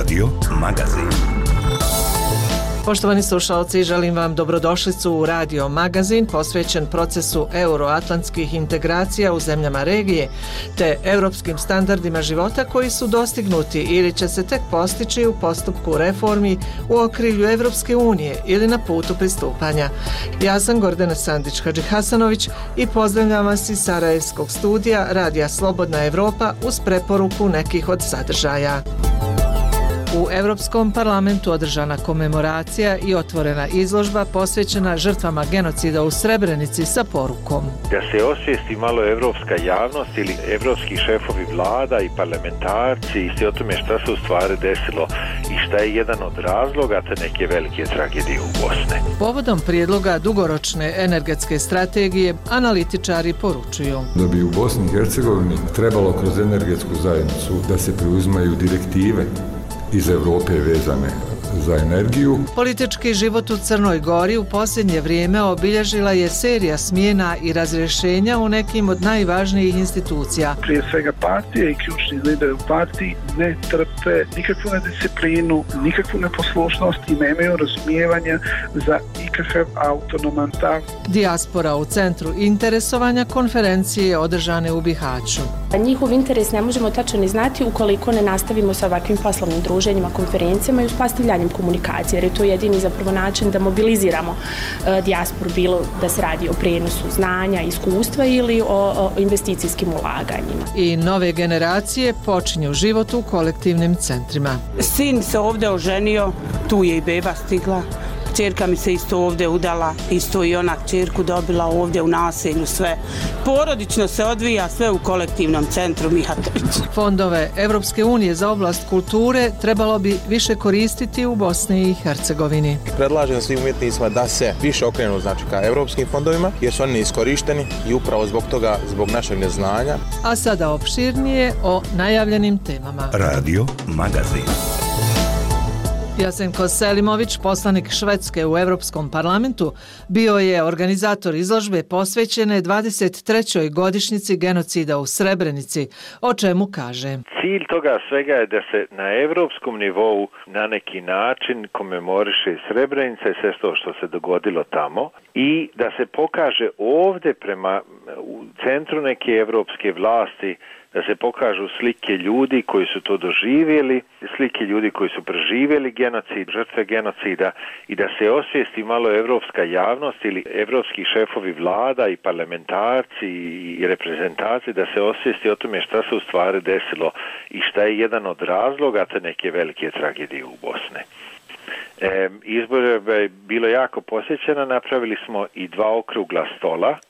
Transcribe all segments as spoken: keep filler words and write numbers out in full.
Radio Magazin. Poštovani slušalci, želim vam dobrodošlicu u Radio Magazin posvećen procesu euroatlantskih integracija u zemljama regije te europskim standardima života koji su dostignuti ili će se tek postići u postupku reformi u okrilju Evropske unije ili na putu pristupanja. Ja sam Gordana Sandić-Hadžihasanović i pozdravljam vas iz Sarajevskog studija Radija Slobodna Evropa uz preporuku nekih od sadržaja. U Europskom parlamentu održana komemoracija i otvorena izložba posvećena žrtvama genocida u Srebrenici sa porukom. Da se osvijesti malo evropska javnost ili evropski šefovi vlada i parlamentarci i o tome šta se u stvari desilo i šta je jedan od razloga te neke velike tragedije u Bosni. Povodom prijedloga dugoročne energetske strategije analitičari poručuju da bi u Bosni i Hercegovini trebalo kroz energetsku zajednicu da se preuzimaju direktive iz Europe vezane za energiju. Politički život u Crnoj Gori u posljednje vrijeme obilježila je serija smjena i razrješenja u nekim od najvažnijih institucija. Prije svega partije i ključni lideri u partiji ne trpe nikakvu nedisciplinu, nikakvu neposlušnost i nemaju razumijevanja za ikakav autonoman stav. Dijaspora u centru interesovanja konferencije održane u Bihaću. Njihov interes ne možemo tačno ni znati ukoliko ne nastavimo sa ovakvim poslovnim druženjima, konferencijama i uspostavljanjem komunikacije, jer je to jedini zapravo način da mobiliziramo e, dijasporu, bilo da se radi o prijenosu znanja, iskustva ili o, o investicijskim ulaganjima. I nove generacije počinju život u kolektivnim centrima. Sin se ovdje oženio, tu je i beba stigla. Kćerka mi se isto ovdje udala, isto i ona kćerku dobila ovdje u naselju, sve. Porodično se odvija sve u kolektivnom centru Mihatović. Fondove Evropske unije za oblast kulture trebalo bi više koristiti u Bosni i Hercegovini. Predlažem svim umjetnicima da se više okrenu znači ka evropskim fondovima jer su oni neiskorišteni i upravo zbog toga, zbog našeg neznanja. A sada opširnije o najavljenim temama. Radio Magazin. Jasenko Selimović, poslanik Švedske u Europskom parlamentu, bio je organizator izložbe posvećene dvadeset trećoj godišnjici genocida u Srebrenici, o čemu kaže. Cilj toga svega je da se na evropskom nivou na neki način komemoriše Srebrenica i sve to što se dogodilo tamo i da se pokaže ovdje prema u centru neke evropske vlasti, da se pokažu slike ljudi koji su to doživjeli, slike ljudi koji su preživjeli genocid, žrtve genocida i da se osvijesti malo evropska javnost ili evropski šefovi vlada i parlamentarci i reprezentaci, da se osvijesti o tome šta se u stvari desilo i šta je jedan od razloga te neke velike tragedije u Bosni. E, izbor je bilo jako posjećeno, napravili smo i dva okrugla stola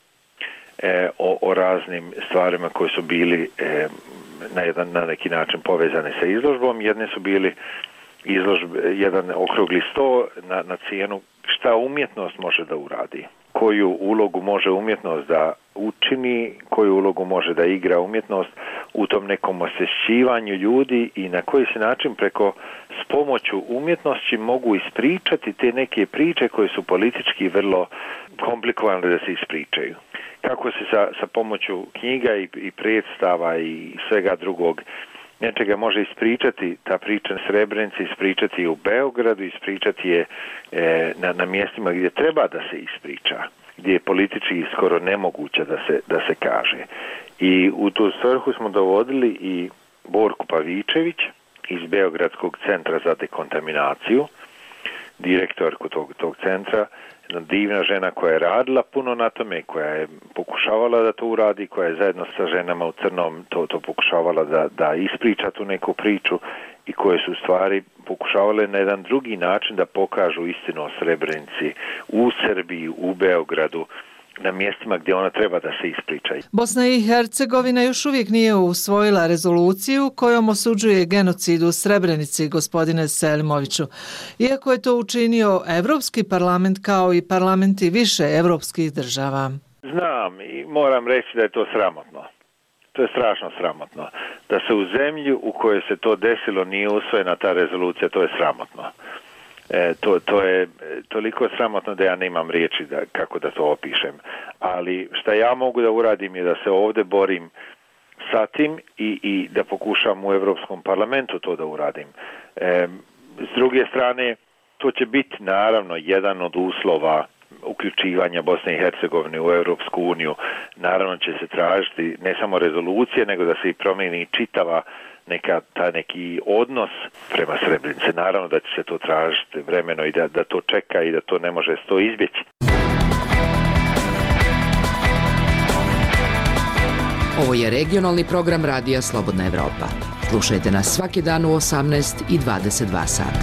E, o, o raznim stvarima koji su bili e, na jedan na neki način povezani sa izložbom. Jedni su bili izložbe, jedan okrugli sto na, na cijenu šta umjetnost može da uradi, koju ulogu može umjetnost da učini, koju ulogu može da igra umjetnost u tom nekom osvješćivanju ljudi i na koji se način preko s pomoću umjetnosti mogu ispričati te neke priče koje su politički vrlo komplikovane da se ispričaju. Kako se sa, sa pomoću knjiga i, i predstava i svega drugog nečega može ispričati ta priča na Srebrenici, ispričati je u Beogradu, ispričati je e, na, na mjestima gdje treba da se ispriča, gdje je politički skoro nemoguće da se, da se kaže. I u tu svrhu smo dovodili i Borku Pavičević iz Beogradskog centra za dekontaminaciju, direktorku tog, tog centra, jedna divna žena koja je radila puno na tome, koja je pokušavala da to uradi, koja je zajedno sa ženama u crnom to, to pokušavala da, da ispriča tu neku priču i koje su u stvari pokušavale na jedan drugi način da pokažu istinu o Srebrenici u Srbiji, u Beogradu, na mjestima gdje ona treba da se ispriča. Bosna i Hercegovina još uvijek nije usvojila rezoluciju kojom osuđuje genocid u Srebrenici, gospodine Selimoviću. Iako je to učinio Evropski parlament kao i parlamenti više evropskih država. Znam i moram reći da je to sramotno. To je strašno sramotno. Da se u zemlji u kojoj se to desilo nije usvojena ta rezolucija, to je sramotno. E, to, to je toliko sramotno da ja nemam riječi da, kako da to opišem. Ali šta ja mogu da uradim je da se ovdje borim sa tim i, i da pokušam u Europskom parlamentu to da uradim. E, s druge strane, to će biti naravno jedan od uslova uključivanja Bosne i Hercegovine u Europsku uniju. Naravno će se tražiti ne samo rezolucije, nego da se i promijeni čitava neka, ta neki odnos prema Srebrenici. Naravno da će se to tražiti vremeno i da, da to čeka i da to ne može sto izbjeći. Ovo je regionalni program Radija Slobodna Evropa. Slušajte nas svaki dan u osamnaest i dvadeset dva sata.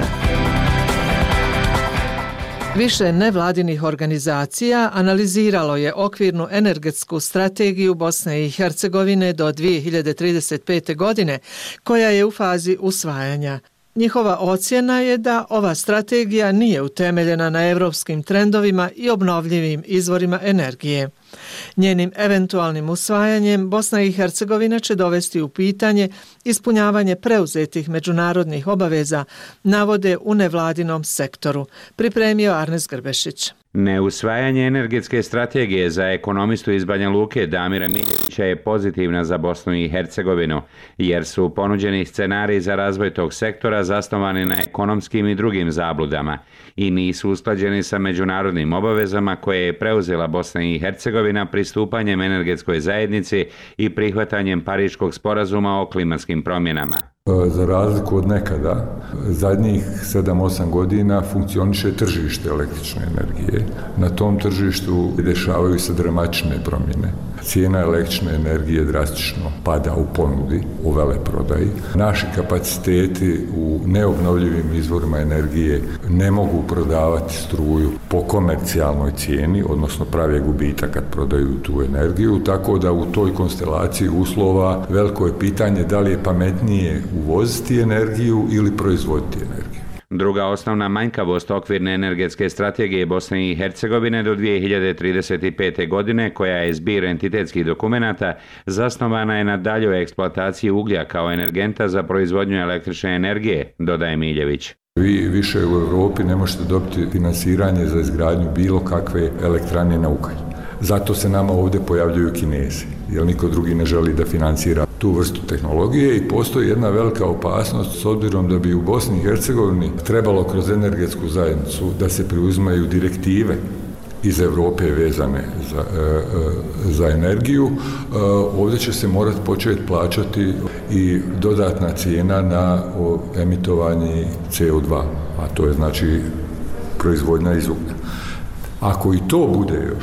Više nevladinih organizacija analiziralo je okvirnu energetsku strategiju Bosne i Hercegovine do dvije hiljade trideset pete. godine, koja je u fazi usvajanja. Njihova ocjena je da ova strategija nije utemeljena na europskim trendovima i obnovljivim izvorima energije. Njenim eventualnim usvajanjem Bosna i Hercegovina će dovesti u pitanje ispunjavanje preuzetih međunarodnih obaveza, navode u nevladinom sektoru. Pripremio Arnes Grbešić. Neusvajanje energetske strategije za ekonomistu iz Banja Luke Damira Miljevića je pozitivna za Bosnu i Hercegovinu, jer su ponuđeni scenariji za razvoj tog sektora zasnovani na ekonomskim i drugim zabludama i nisu usklađeni sa međunarodnim obavezama koje je preuzela Bosna i Hercegovina pristupanjem energetskoj zajednici i prihvatanjem Pariškog sporazuma o klimatskim promjenama. Za razliku od nekada, zadnjih sedam osam godina funkcioniše tržište električne energije. Na tom tržištu dešavaju se dramatične promjene. Cijena električne energije drastično pada u ponudi, u veleprodaji. Naši kapaciteti u neobnovljivim izvorima energije ne mogu prodavati struju po komercijalnoj cijeni, odnosno prave gubitak kad prodaju tu energiju, tako da u toj konstelaciji uslova veliko je pitanje da li je pametnije uvoziti energiju ili proizvoditi energiju. Druga osnovna manjkavost okvirne energetske strategije Bosne i Hercegovine do dvije hiljade trideset pete. godine, koja je zbir entitetskih dokumenata, zasnovana je na daljoj eksploataciji uglja kao energenta za proizvodnju električne energije, dodaje Miljević. Vi više u Europi ne možete dobiti finansiranje za izgradnju bilo kakve elektrane na ugalj. Zato se nama ovdje pojavljuju Kinezi, jer niko drugi ne želi da financira tu vrstu tehnologije i postoji jedna velika opasnost s obzirom da bi u Bosni i Hercegovini trebalo kroz energetsku zajednicu da se preuzimaju direktive iz Europe vezane za, za energiju. Ovdje će se morati početi plaćati i dodatna cijena na emitovanje C O dva, a to je znači proizvodnja iz uglja. Ako i to bude još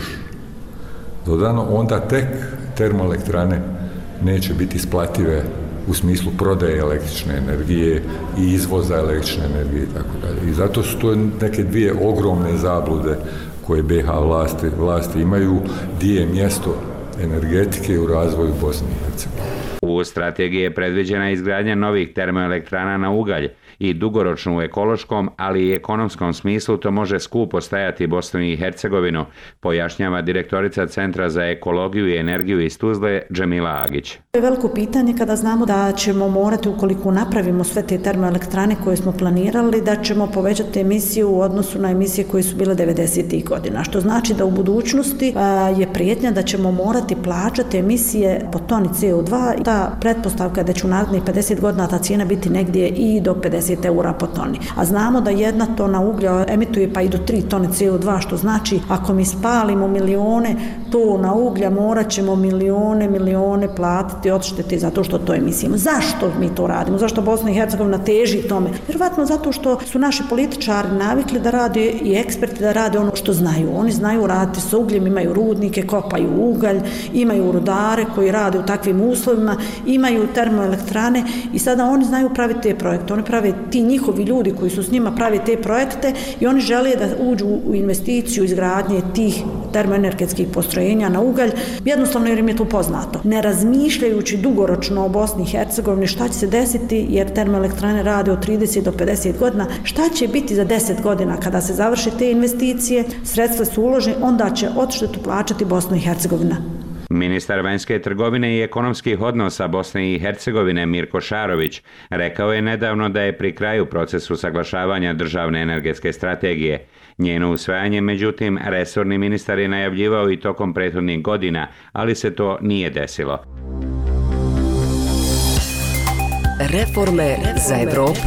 dodano, onda tek termoelektrane neće biti isplative u smislu prodaje električne energije i izvoza električne energije i tako dalje. I zato su to neke dvije ogromne zablude koje B H vlasti, vlasti imaju, gdje je mjesto energetike u razvoju Bosne i Hercegovine. U strategiji je predviđena izgradnja novih termoelektrana na ugalj i dugoročno u ekološkom, ali i ekonomskom smislu to može skupo stajati Bosnu i Hercegovinu, pojašnjava direktorica Centra za ekologiju i energiju iz Tuzle Džemila Agić. To je veliko pitanje kada znamo da ćemo morati, ukoliko napravimo sve te termoelektrane koje smo planirali, da ćemo povećati emisiju u odnosu na emisije koje su bile devedesetih godina, što znači da u budućnosti a, je prijetnja da ćemo morati plaćati emisije po toni C O dva. Ta pretpostavka je da će u narednih pedeset godina ta cijena biti negdje i do pedeset eura po toni. A znamo da jedna tona uglja emituje pa i do tri tone C O dva, što znači ako mi spalimo milione tona uglja, morat ćemo milione, milione platiti odštete zato što to emisijemo. Zašto mi to radimo? Zašto Bosna i Hercegovina teži tome? Vjerovatno zato što su naši političari navikli da rade i eksperti da rade ono što znaju. Oni znaju raditi sa ugljem, imaju rudnike, kopaju ugalj, imaju rudare koji rade u takvim uslovima, imaju termoelektrane i sada oni znaju praviti te projekte. Oni prave, ti njihovi ljudi koji su s njima pravi te projekte i oni žele da uđu u investiciju izgradnje tih termoenergetskih postrojenja na ugalj, jednostavno jer im je to poznato. Ne razmišljajući dugoročno o Bosni i Hercegovini šta će se desiti, jer termoelektrane rade od trideset do pedeset godina, šta će biti za deset godina kada se završe te investicije, sredstva su uložene, onda će odštetu plaćati Bosna i Hercegovina. Ministar vanjske trgovine i ekonomskih odnosa Bosne i Hercegovine Mirko Šarović rekao je nedavno da je pri kraju proces usaglašavanja državne energetske strategije. Njeno usvajanje, međutim, resorni ministar je najavljivao i tokom prethodnih godina, ali se to nije desilo. Reforme za Evropu.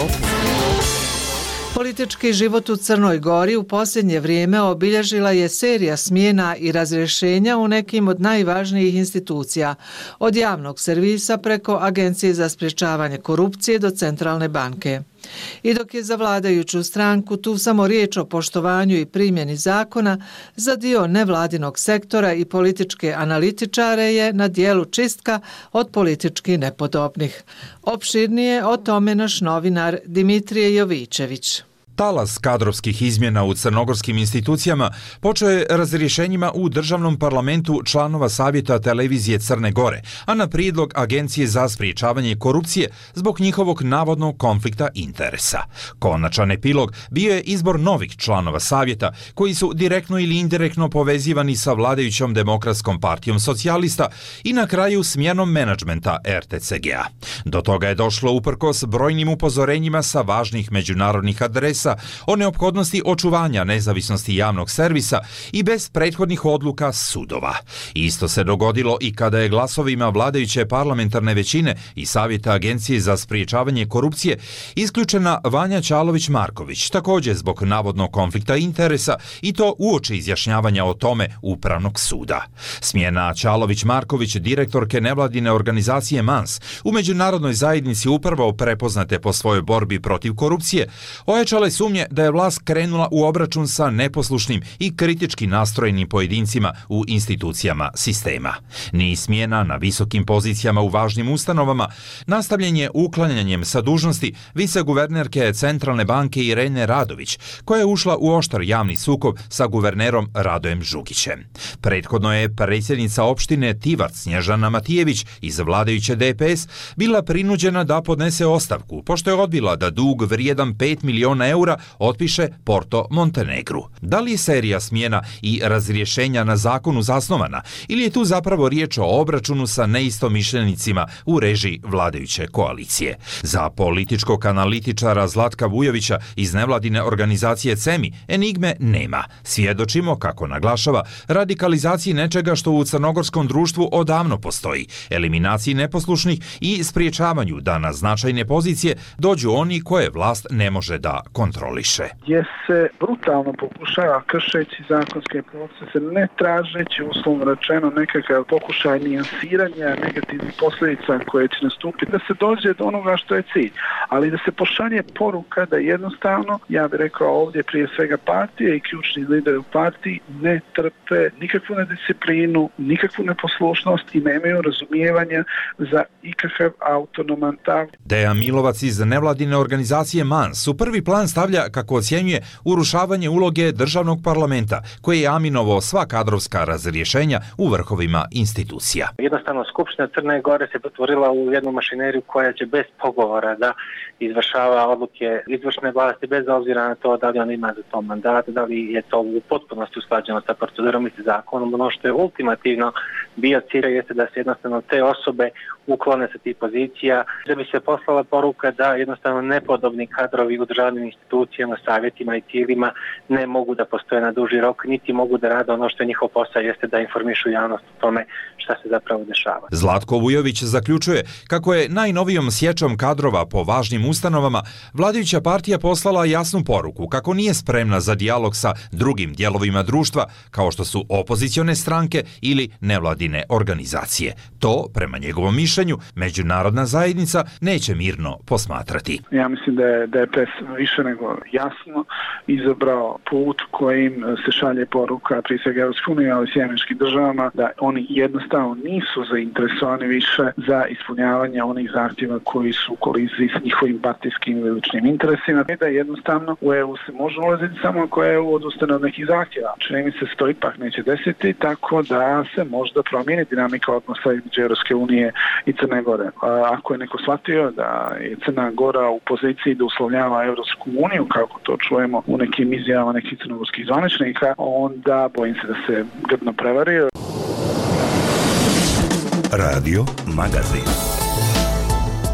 Politički život u Crnoj Gori u posljednje vrijeme obilježila je serija smjena i razrješenja u nekim od najvažnijih institucija, od javnog servisa preko Agencije za sprječavanje korupcije do Centralne banke. I dok je za vladajuću stranku tu samo riječ o poštovanju i primjeni zakona, za dio nevladinog sektora i političke analitičare je na dijelu čistka od politički nepodobnih. Opširnije o tome naš novinar Dimitrije Jovićević. Talas kadrovskih izmjena u crnogorskim institucijama počeo je razrješenjima u državnom parlamentu članova Savjeta televizije Crne Gore, a na prijedlog Agencije za spriječavanje korupcije zbog njihovog navodnog konflikta interesa. Konačan epilog bio je izbor novih članova Savjeta koji su direktno ili indirektno povezivani sa vladajućom Demokratskom partijom socijalista i na kraju smjenom menadžmenta er te ce ge a. Do toga je došlo uprkos brojnim upozorenjima sa važnih međunarodnih adresa o neophodnosti očuvanja nezavisnosti javnog servisa i bez prethodnih odluka sudova. Isto se dogodilo i kada je glasovima vladajuće parlamentarne većine i Savjeta Agencije za spriječavanje korupcije isključena Vanja Ćalović-Marković, također zbog navodnog konflikta interesa, i to uoči izjašnjavanja o tome Upravnog suda. Smjena Ćalović-Marković, direktorke nevladine organizacije Mans, u međunarodnoj zajednici upravo prepoznate po svojoj borbi protiv korupcije, ojačale sumnje da je vlast krenula u obračun sa neposlušnim i kritički nastrojenim pojedincima u institucijama sistema. Niz smjena na visokim pozicijama u važnim ustanovama nastavljen je uklanjanjem sa dužnosti viceguvernerke Centralne banke Irene Radović, koja je ušla u oštar javni sukob sa guvernerom Radojem Žugićem. Prethodno je predsjednica opštine Tivac Snježana Matijević iz vladajuće de pe es bila prinuđena da podnese ostavku, pošto je odbila da dug vrijedan pet miliona eura otpiše Porto Montenegru. Da li je serija smjena i razrješenja na zakonu zasnovana ili je tu zapravo riječ o obračunu sa neistomišljenicima u režiji vladajuće koalicije? Za političkog analitičara Zlatka Vujovića iz nevladine organizacije CEMI enigme nema. Svjedočimo, kako naglašava, radikalizaciji nečega što u crnogorskom društvu odavno postoji, eliminaciji neposlušnih i spriječavanju da na značajne pozicije dođu oni koje vlast ne može da kontroliše. Gdje se brutalno pokušava, kršeći zakonske procese, ne tražeći, uslovno rečeno, nekakav pokušaj nijansiranja negativnih posljedica koje će nastupiti, da se dođe do onoga što je cilj, ali da se pošalje poruka da jednostavno, ja bih rekao ovdje prije svega partije i ključni lideri u partiji ne trpe nikakvu nedisciplinu, nikakvu neposlušnost i nemaju razumijevanja za ikakav autonoman stav. Dejan Milovac iz nevladine organizacije Mans u prvi plan stavlja, kako ocjenjuje, urušavanje uloge državnog parlamenta, koji je aminovao sva kadrovska razrješenja u vrhovima institucija. Jednostavno, Skupština Crne Gore se pretvorila u jednu mašineriju koja će bez pogovora da izvršava odluke izvršne vlasti, bez obzira na to da li on ima za to mandat, da li je to u potpunosti usklađeno sa procedurom i zakonom. Ono što je ultimativno bio cilj jeste da se jednostavno te osobe uklone sa tih pozicija, da bi se poslala poruka da jednostavno nepodobni kadrovi u državnim institucijama, savjetima i tijelima ne mogu da postoje na duži rok, niti mogu da rade ono što je njihov posao, jeste da informišu javnost o tome šta se zapravo dešava. Zlatko Vujović zaključuje kako je najnovijom sječom kadrova po važnim ustanovama vladajuća partija poslala jasnu poruku kako nije spremna za dijalog sa drugim dijelovima društva, kao što su opozicione stranke ili nevladine organizacije. To, prema njegovom mišljenju, međunarodna zajednica neće mirno posmatrati. Ja mislim da je de pe es više nego jasno izabrao put kojim se šalje poruka prije svega Europske unije, ali i sjemeničkim državama, da oni jednostavno nisu zainteresovani više za ispunjavanje onih zahtjeva koji su u koliziji s njihovim partijskim ili ličnim interesima. Da jednostavno u e u se može ulaziti samo ako e u odustane od nekih zahtjeva. Čini mi se to ipak neće desiti, tako da se možda promijeni dinamika odnosa između Europske unije i Crne Gore. Ako je neko shvatio da je Crna Gora u poziciji da uslovljava Europsku uniju, kako to čujemo u nekim izjavama nekih crnogorskih zvaničnika, onda bojim se da se grdno prevario. Radio Magazin.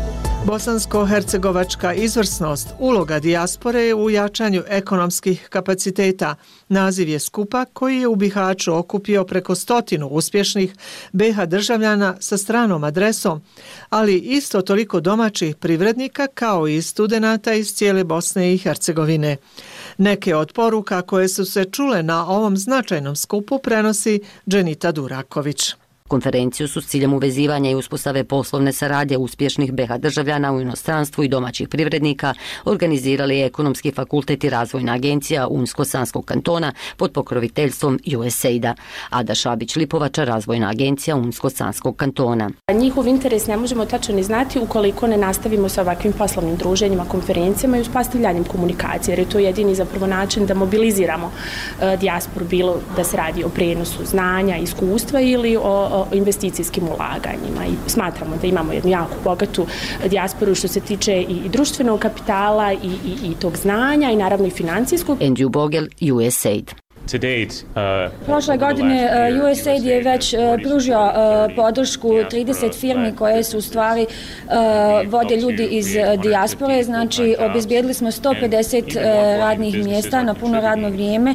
Bosansko-hercegovačka izvrsnost, uloga dijaspore u jačanju ekonomskih kapaciteta. Naziv je skupa koji je u Bihaću okupio preko stotinu uspješnih be ha državljana sa stranom adresom, ali isto toliko domaćih privrednika kao i studenata iz cijele Bosne i Hercegovine. Neke od poruka koje su se čule na ovom značajnom skupu prenosi Dženita Duraković. Konferenciju su s ciljem uvezivanja i uspostave poslovne saradnje uspješnih be ha državljana u inostranstvu i domaćih privrednika organizirali Ekonomski fakultet i Razvojna agencija Unsko-Sanskog kantona pod pokroviteljstvom U S A I D-a. Ada Šabić-Lipovača, Razvojna agencija Unsko-Sanskog kantona. Njihov interes ne možemo tačno ni znati ukoliko ne nastavimo sa ovakvim poslovnim druženjima, konferencijama i uspostavljanjem komunikacije, jer je to jedini zapravo način da mobiliziramo uh, dijasporu, bilo da se radi o prenosu znanja, iskustva ili o o investicijskim ulaganjima i smatramo da imamo jednu jako bogatu dijasporu što se tiče i društvenog kapitala i, i, i tog znanja i naravno i financijskog. Andrew Bogel, U S A I D. Prošle godine U S A I D je već pružio podršku trideset firmi koje su u stvari vode ljudi iz dijaspore, znači obezbijedili smo sto pedeset radnih mjesta na puno radno vrijeme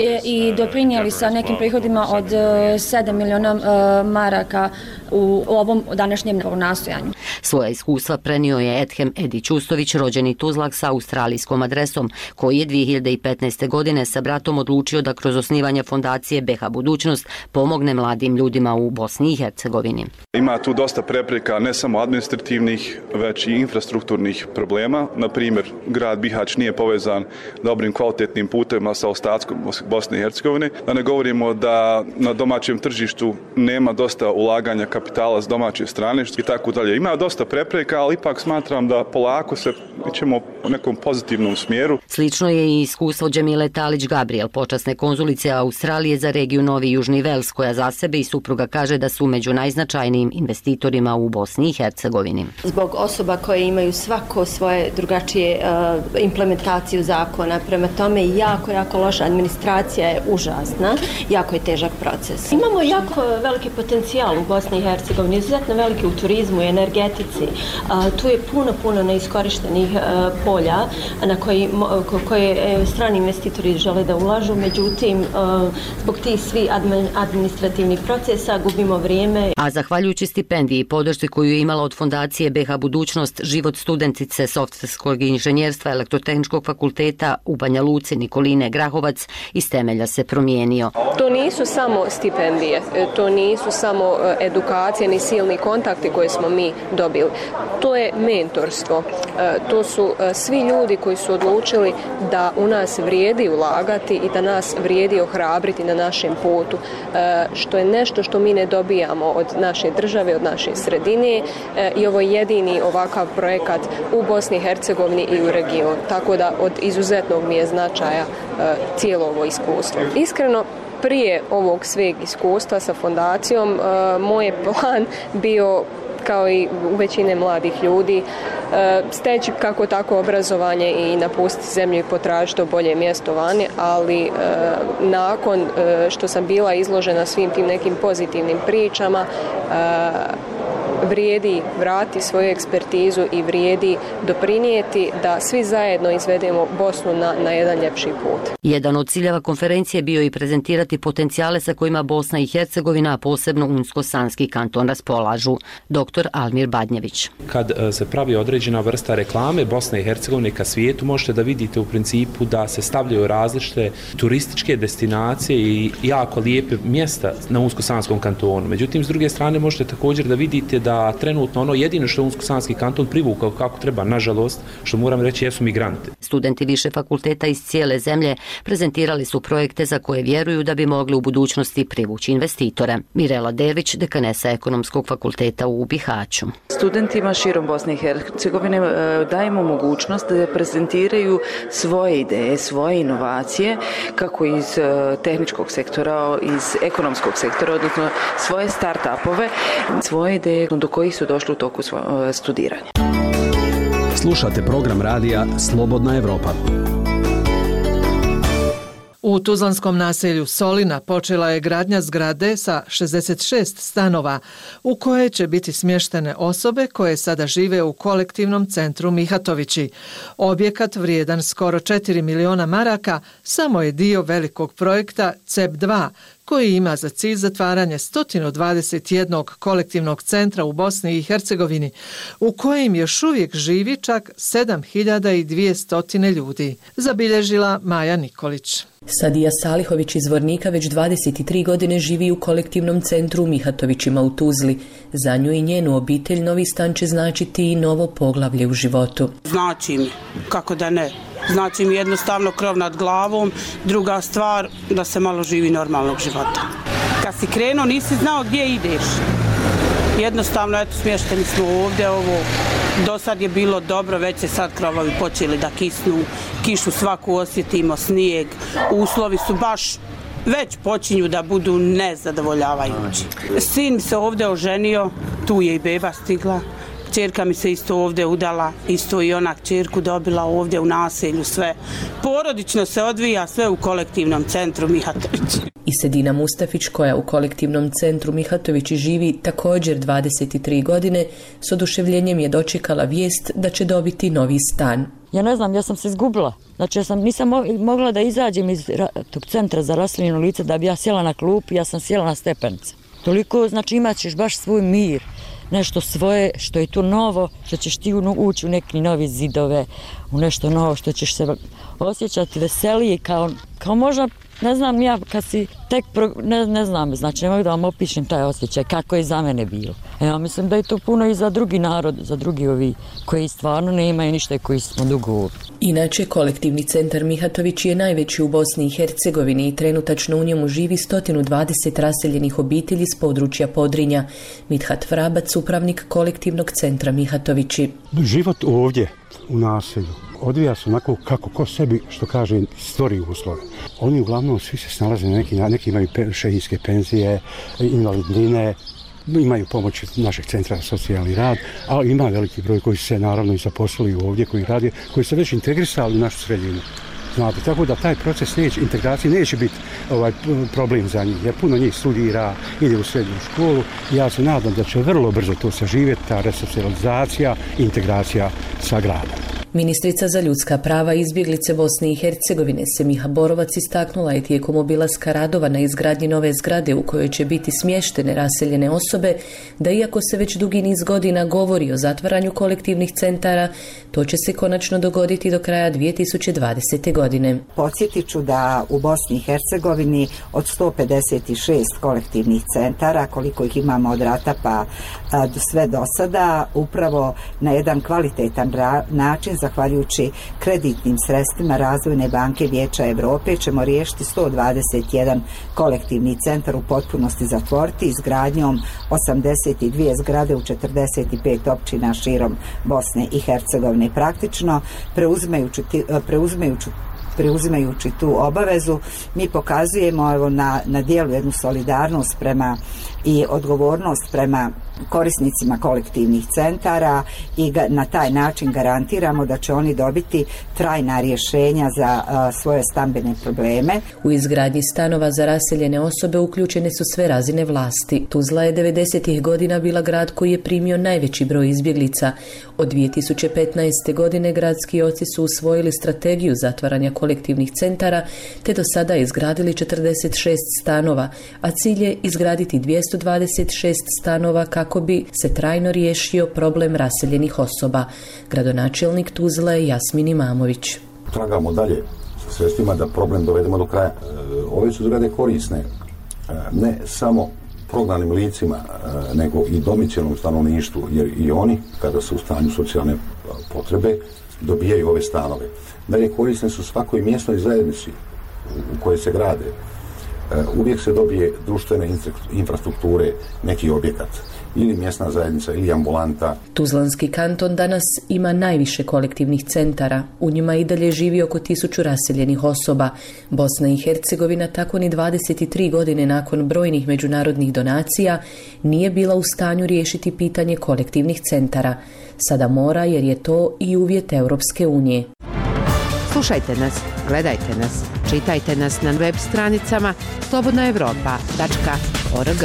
i doprinijeli sa nekim prihodima od sedam miliona maraka u ovom današnjem nastojanju. Svoja iskustva prenio je Edhem Edi Ćustović, rođeni Tuzlak sa australijskom adresom, koji je dvije hiljade petnaeste. godine sa bratom odlučio da kroz osnivanje fondacije be ha Budućnost pomogne mladim ljudima u Bosni i Hercegovini. Ima tu dosta prepreka, ne samo administrativnih, već i infrastrukturnih problema. Na primjer, grad Bihać nije povezan dobrim kvalitetnim putevima sa ostatkom Bosne i Hercegovine. Da ne govorimo da na domaćem tržištu nema dosta ulaganja kapitala s domaće strane i tako dalje. Ima dosta prepreka, ali ipak smatram da polako se ćemo u nekom pozitivnom smjeru. Slično je i iskustvo Džemile Talić-Gabriel, počasne konzulice Australije za regiju Novi Južni Vels, koja za sebe i supruga kaže da su među najznačajnijim investitorima u Bosni i Hercegovini. Zbog osoba koje imaju svako svoje drugačije uh, implementaciju zakona, prema tome jako, jako loša administracija je užasna, jako je težak proces. Imamo jako veliki potencijal u Bosni i Hercegovini, izuzetno veliki u turizmu i energetici. Uh, tu je puno, puno neiskorištenih uh, polja na koji, koje strani investitori žele da ulažu, međutim, uh, zbog tih svi administrativnih procesa gubimo vrijeme. A zahvaljujući stipendiji i podršci koju je imala od fondacije be ha Budućnost, život studentice softverskog inženjerstva Elektrotehničkog fakulteta u Banja Luci Nikoline Grahovac iz temelja se promijenio. To nisu samo stipendije, to nisu samo edukacije ni silni kontakti koje smo mi dobili. To je mentorstvo. To su svi ljudi koji su odlučili da u nas vrijedi ulagati i da nas vrijedi ohrabriti na našem putu, što je nešto što mi ne dobijamo od naše države, od naše sredine i ovo je jedini ovakav projekat u Bosni i Hercegovini i u regionu. Tako da od izuzetnog mi je značaja cijelo ovo iskustvo. Iskreno, prije ovog sveg iskustva sa fondacijom, moj je plan bio, kao i u većine mladih ljudi, steći kako tako obrazovanje i napustiti zemlju i potražiti bolje mjesto vani, ali nakon što sam bila izložena svim tim nekim pozitivnim pričama, vrijedi vrati svoju ekspertizu i vrijedi doprinijeti da svi zajedno izvedemo Bosnu na, na jedan ljepši put. Jedan od ciljeva konferencije bio i prezentirati potencijale sa kojima Bosna i Hercegovina, a posebno Unsko-Sanski kanton raspolažu. Doktor Almir Badnjević. Kad se pravi određena vrsta reklame Bosne i Hercegovine ka svijetu, možete da vidite u principu da se stavljaju različite turističke destinacije i jako lijepe mjesta na Unsko-Sanskom kantonu. Međutim, s druge strane možete također da vidite da trenutno ono jedino što Unsko-Sanski kanton privukao kako treba, nažalost, što moram reći, jesu migranti. Studenti više fakulteta iz cijele zemlje prezentirali su projekte za koje vjeruju da bi mogli u budućnosti privući investitore. Mirela Dervić, dekanesa Ekonomskog fakulteta u Bihaću. Studentima širom Bosne i Hercegovine dajemo mogućnost da prezentiraju svoje ideje, svoje inovacije, kako iz tehničkog sektora, iz ekonomskog sektora, odnosno svoje start-upove, svoje ideje do kojih su došli u toku studiranja. Slušate program radija Slobodna Evropa. U tuzlanskom naselju Solina počela je gradnja zgrade sa šezdeset šest stanova u koje će biti smještene osobe koje sada žive u kolektivnom centru Mihatovići. Objekat vrijedan skoro četiri miliona maraka samo je dio velikog projekta C E P dva koji ima za cilj zatvaranje sto dvadeset jedan kolektivnog centra u Bosni i Hercegovini u kojim još uvijek živi čak sedam hiljada dvjesto ljudi, zabilježila Maja Nikolić. Sadija Salihović iz Vornika već dvadeset tri godine živi u kolektivnom centru u Mihatovićima u Tuzli. Za nju i njenu obitelj novi stan će značiti i novo poglavlje u životu. Znači mi, kako da ne, znači mi jednostavno krov nad glavom, druga stvar da se malo živi normalnog života. Kad si krenuo nisi znao gdje ideš. Jednostavno, eto, smješteni smo ovdje, ovo, do sad je bilo dobro, već se sad krovovi počeli da kisnu, kišu svaku osjetimo, snijeg, uslovi su baš, već počinju da budu nezadovoljavajući. Sin mi se ovdje oženio, tu je i beba stigla, kćerka mi se isto ovdje udala, isto i ona kćerku dobila ovdje u naselju, sve. Porodično se odvija sve u kolektivnom centru Mihatovići. I Sedina Mustafić, koja u kolektivnom centru Mihatovići živi također dvadeset tri godine, s oduševljenjem je dočekala vijest da će dobiti novi stan. Ja ne znam, ja sam se izgubila. Znači, ja sam, nisam mogla da izađem iz tog centra za raseljeno lice da bi ja sjela na klupu, ja sam sjela na stepenice. Toliko, znači, imat ćeš baš svoj mir, nešto svoje, što je tu novo, što ćeš ti ući u neki novi zidove, u nešto novo, što ćeš se osjećati veselije, kao, kao možda, ne znam, ja kad si tek, pro, ne, ne znam, znači ne mogu da vam opišem taj osjećaj, kako je za mene bilo. A ja mislim da je to puno i za drugi narod, za drugi ovi koji stvarno ne imaju ništa, koji smo dugo. Inače, kolektivni centar Mihatović je najveći u Bosni i Hercegovini i trenutačno u njemu živi sto dvadeset raseljenih obitelji s područja Podrinja. Mithat Vrabac, upravnik kolektivnog centra Mihatovići. Život ovdje u naselju odvija se onako kako ko sebi, što kaže, stvori uslove. Oni uglavnom svi se snalaze na neki, neki imaju šehijske penzije, invalidnine, imaju pomoć našeg centra za socijalni rad, a ima veliki broj koji se naravno i zaposlili ovdje, koji radi, koji se već integrisali u našu sredinu. Znate, tako da taj proces neće, integracije neće biti ovaj problem za njih, jer puno njih studira, ide u srednju školu i ja se nadam da će vrlo brzo to saživjeti, ta resocijalizacija i integracija sa gradom. Ministrica za ljudska prava i izbjeglice Bosne i Hercegovine Semiha Borovac istaknula je tijekom obilaska radova na izgradnji nove zgrade u kojoj će biti smještene raseljene osobe, da iako se već dugi niz godina govori o zatvaranju kolektivnih centara, to će se konačno dogoditi do kraja dvije tisuće dvadesete. godine. Podsjetit ću da u Bosni i Hercegovini od sto pedeset šest kolektivnih centara, koliko ih imamo od rata pa do sve do sada, upravo na jedan kvalitetan način, zahvaljujući kreditnim sredstvima Razvojne banke Vijeća Europe, ćemo riješiti sto dvadeset jedan kolektivni centar u potpunosti zatvoriti izgradnjom osamdeset dvije zgrade u četrdeset pet općina širom Bosne i Hercegovine. Praktično, preuzimajući, preuzimajući preuzimajući tu obavezu, mi pokazujemo evo na, na dijelu jednu solidarnost prema i odgovornost prema korisnicima kolektivnih centara i ga, na taj način garantiramo da će oni dobiti trajna rješenja za a, svoje stambene probleme. U izgradnji stanova za raseljene osobe uključene su sve razine vlasti. Tuzla je devedesetih godina bila grad koji je primio najveći broj izbjeglica. Od dvije tisuće petnaeste. godine gradski oci su usvojili strategiju zatvaranja kolektivnih centara, te do sada izgradili četrdeset šest stanova, a cilj je izgraditi dvjesto dvadeset šest stanova kako bi se trajno riješio problem raseljenih osoba. Gradonačelnik Tuzle Jasmin Imamović. Tragamo dalje sa sredstvima da problem dovedemo do kraja. Ove su zgrade korisne ne samo prognanim licima, nego i domicilnom stanovništvu, jer i oni, kada su u stanju socijalne potrebe, dobijaju ove stanove. Dalje korisne su svakoj mjesnoj zajednici u kojoj se grade. Uvijek se dobije društvene infrastrukture, neki objekat, ili mjesna zajednica, ili ambulanta. Tuzlanski kanton danas ima najviše kolektivnih centara. U njima i dalje živi oko tisuću raseljenih osoba. Bosna i Hercegovina tako ni dvadeset tri godine nakon brojnih međunarodnih donacija nije bila u stanju riješiti pitanje kolektivnih centara. Sada mora, jer je to i uvjet Europske unije. Slušajte nas, gledajte nas, čitajte nas na web stranicama slobodna evropa tačka org.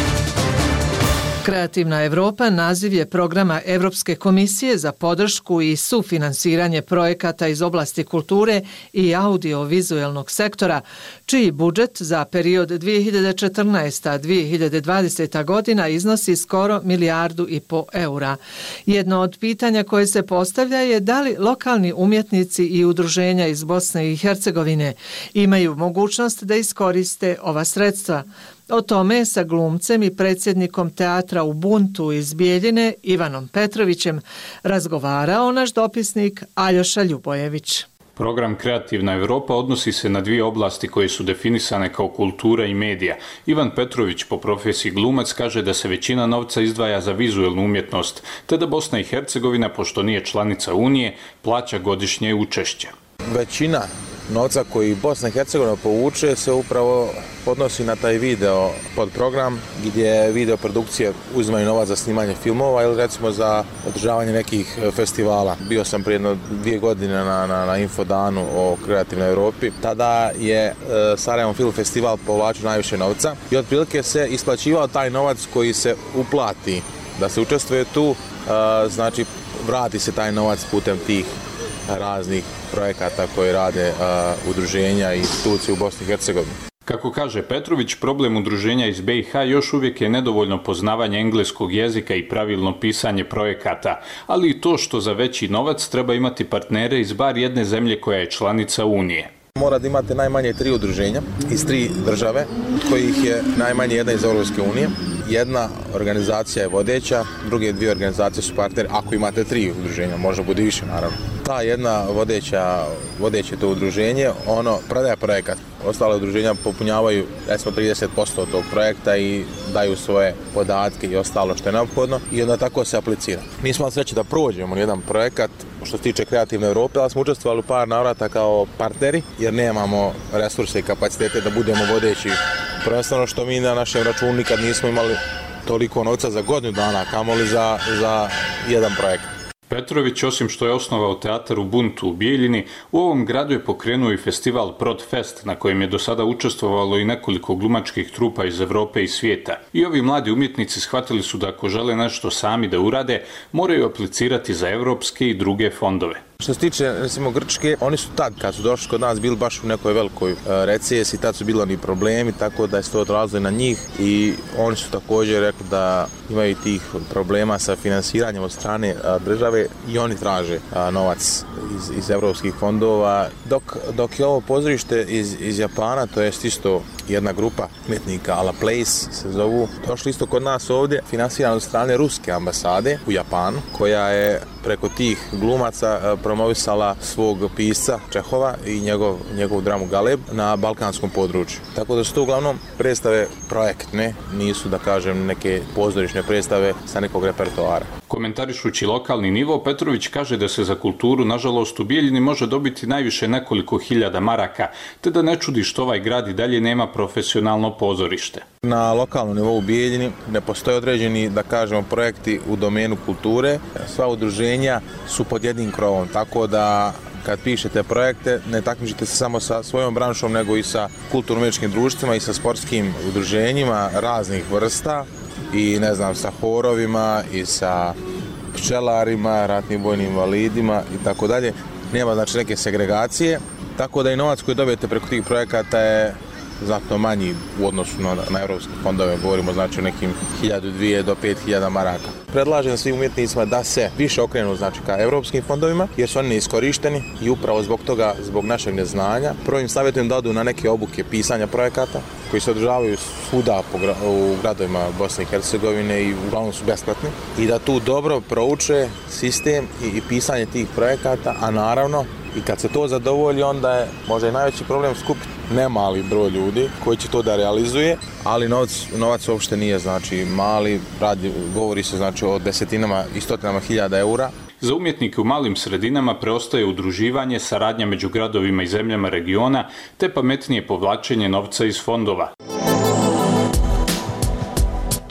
Kreativna Evropa naziv je programa Evropske komisije za podršku i sufinansiranje projekata iz oblasti kulture i audiovizualnog sektora, čiji budžet za period dvije hiljade četrnaesta do dvije hiljade dvadeseta godina iznosi skoro milijardu i po eura. Jedno od pitanja koje se postavlja je da li lokalni umjetnici i udruženja iz Bosne i Hercegovine imaju mogućnost da iskoriste ova sredstva. O tome sa glumcem i predsjednikom teatra Ubuntu iz Bijeljine Ivanom Petrovićem razgovarao naš dopisnik Aljoša Ljubojević. Program Kreativna Evropa odnosi se na dvije oblasti koje su definisane kao kultura i medija. Ivan Petrović, po profesiji glumac, kaže da se većina novca izdvaja za vizuelnu umjetnost, te da Bosna i Hercegovina, pošto nije članica Unije, plaća godišnje učešće. Većina novca koji Bosna i Hercegovina povuče se upravo odnosi na taj video podprogram gdje video produkcije uzimaju novac za snimanje filmova ili recimo za održavanje nekih festivala. Bio sam prije jedno dvije godine na, na, na infodanu o Kreativnoj Evropi. Tada je e, Sarajevo Film Festival povlačio najviše novca i otprilike se isplaćivao taj novac koji se uplati da se učestvuje tu, e, znači vrati se taj novac putem tih raznih projekata koje rade uh, udruženja i institucije u Bosni i Hercegovini. Kako kaže Petrović, problem udruženja iz B i H još uvijek je nedovoljno poznavanje engleskog jezika i pravilno pisanje projekata, ali i to što za veći novac treba imati partnere iz bar jedne zemlje koja je članica Unije. Mora da imate najmanje tri udruženja iz tri države, kojih je najmanje jedna iz Europske unije. Jedna organizacija je vodeća, druge dvije organizacije su partneri, ako imate tri udruženja, može bude više naravno. Ta jedna vodeća, vodeće to udruženje, ono predaje projekat. Ostale udruženja popunjavaju recimo trideset posto tog projekta i daju svoje podatke i ostalo što je neophodno i onda tako se aplicira. Nismo imali sreće da prođemo jedan projekat što se tiče Kreativne Evrope, ali smo učestvovali u par navrata kao partneri jer nemamo resurse i kapacitete da budemo vodeći. Prvenstveno što mi na našem računu nikad nismo imali toliko novca za godinu dana, kamoli za, za jedan projekt. Petrović, osim što je osnovao teatar Ubuntu u Bijeljini, u ovom gradu je pokrenuo i festival Prodfest, na kojem je do sada učestvovalo i nekoliko glumačkih trupa iz Evrope i svijeta. I ovi mladi umjetnici shvatili su da ako žele nešto sami da urade, moraju aplicirati za evropske i druge fondove. Što se tiče, recimo, Grčke, oni su tad, kad su došli kod nas, bili baš u nekoj velikoj recesiji, tad su bili oni problemi, tako da je to odrazilo na njih i oni su također rekli da imaju tih problema sa finansiranjem od strane države i oni traže novac iz, iz evropskih fondova. Dok, dok je ovo pozorište iz, iz Japana, to je isto jedna grupa umjetnika, Ala Place se zovu, došli isto kod nas ovdje, finansirano od strane ruske ambasade u Japanu, koja je preko tih glumaca promovisala svog pisca Čehova i njegov, njegovu dramu Galeb na balkanskom području. Tako da su to uglavnom predstave projektne, nisu da kažem neke pozorišne predstave sa nekog repertoara. Komentarišući lokalni nivo, Petrović kaže da se za kulturu, nažalost, u Bijeljini može dobiti najviše nekoliko hiljada maraka, te da ne čudi što ovaj grad i dalje nema profesionalno pozorište. Na lokalnom nivou u Bijeljini ne postoje određeni, da kažemo, projekti u domenu kulture. Sva udruženja su pod jednim krovom, tako da kad pišete projekte, ne takmičite se samo sa svojom branšom, nego i sa kulturno-umjetničkim društvima i sa sportskim udruženjima raznih vrsta i, ne znam, sa horovima i sa pčelarima, ratnim vojnim invalidima i tako dalje. Nema, znači, neke segregacije, tako da i novac koji dobijete preko tih projekata je znatno manji u odnosu na, na evropske fondove, govorimo znači o nekim hiljadu dvije do pet hiljada maraka. Predlažem svim umjetnicima da se više okrenu znači ka evropskim fondovima jer su oni neiskorišteni i upravo zbog toga, zbog našeg neznanja, prvo im savjetujem da odu na neke obuke pisanja projekata koji se održavaju svuda po gra, u gradovima Bosne i Hercegovine i uglavnom su besplatni i da tu dobro prouče sistem i, i pisanje tih projekata, a naravno i kad se to zadovolji, onda je možda i najveći problem skupiti nemali broj ljudi koji će to da realizuje, ali novac, novac uopšte nije znači mali, radi, govori se znači o desetinama i stotinama hiljada eura. Za umjetnike u malim sredinama preostaje udruživanje, saradnja među gradovima i zemljama regiona, te pametnije povlačenje novca iz fondova.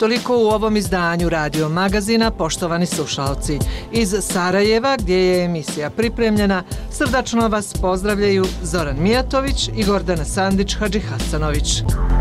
Toliko u ovom izdanju Radio Magazina, poštovani slušalci. Iz Sarajeva, gdje je emisija pripremljena, srdačno vas pozdravljaju Zoran Mijatović i Gordana Sandić-Hadžihasanović.